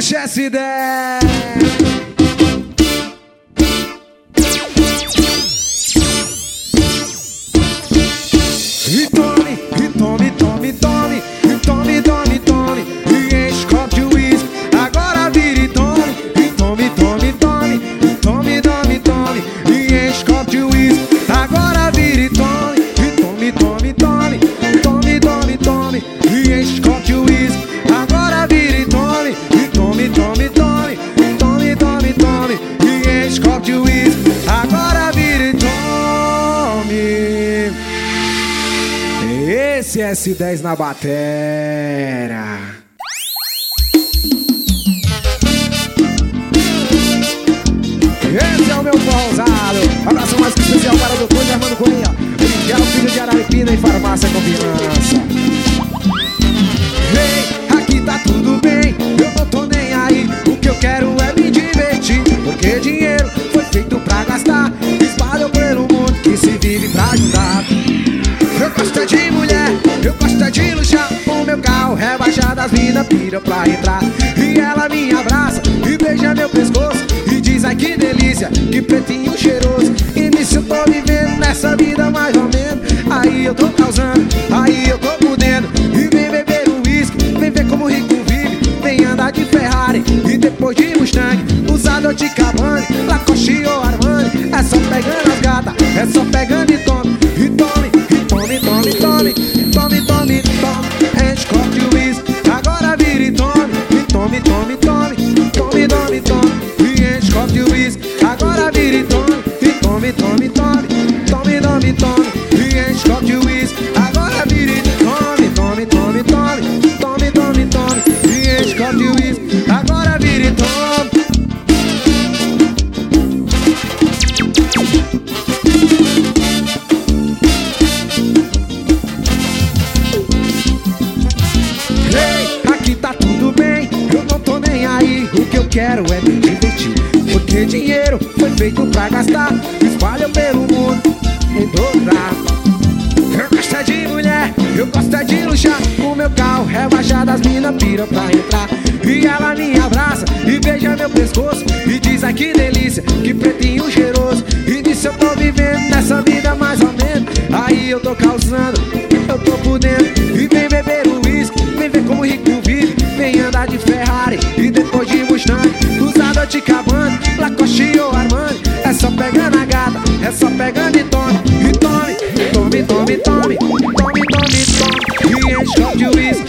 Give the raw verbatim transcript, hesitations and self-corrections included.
Puxa essa ideia. E tome, e tome, tome, tome, e tome, tome, tome, e enche copo de uísque, agora vira e tome, e tome, tome, tome, e tome, tome, tome, e enche copo de uísque, agora vira e tome, e tome, tome, tome, tome, tome, tome, e enche copo de uísque, agora vira e tome, e tome, tome, tome, tome, tome, tome, e enche copo de uísque, agora vira e tome. Esse S dez na batera. Esse é o meu forrozado. Abraço mais que especial para o doutor Armando Cunha, Miguel, filho de Araripina e farmácia confiança. Ei, aqui tá tudo bem, eu não tô nem aí. O que eu quero é me divertir, porque dinheiro foi feito pra gastar. Espalhou pelo mundo que se vive pra ajudar. Eu gosto de mulher, eu gosto de luxar. O meu carro rebaixado, as mina pira pra entrar. E ela me abraça e beija meu pescoço e diz, ai que delícia, que pretinho cheiroso. E nisso eu tô vivendo nessa vida mais ou menos. Aí eu tô causando, aí eu tô mudando. E vem beber um uísque, vem ver como o rico vive. Vem andar de Ferrari e depois de Mustang, usado de Cavani, Lacoste ou Armani. É só pegando as gatas, é só pegando e tome, e tome, tome, tome, tome, tome, tome, tome, enche copo de uísque, agora vira e tome, e tome, tome, tome, tome, tome, tome, e enche copo de uísque, agora vira e tome, e tome, tome, tome, tome, tome, tome, e enche copo de uísque, agora vira e tome, tome, tome, tome, tome, tome, tome, e enche copo de uísque, agora vira e tome. O que eu quero é me divertir, porque dinheiro foi feito pra gastar. Espalha pelo mundo em todo lado. Eu gosto é de mulher, eu gosto é de luxar. O meu carro rebaixado, as mina pira pra entrar. E ela me abraça e beija meu pescoço e diz, ai que delícia, que pretinho cheiroso. E nisso eu tô vivendo nessa vida mais ou menos. Aí eu tô causando, eu tô por dentro. E vem beber o uísque, vem ver como o rico vive. Vem andar de Ferrari e depois de Mustang, usado de Cavani, Lacoste ou Armani. É só pegando a gata, é só pegando e tome, e tome, tome, tome, tome, tome, tome, tome, e enche copo de uísque,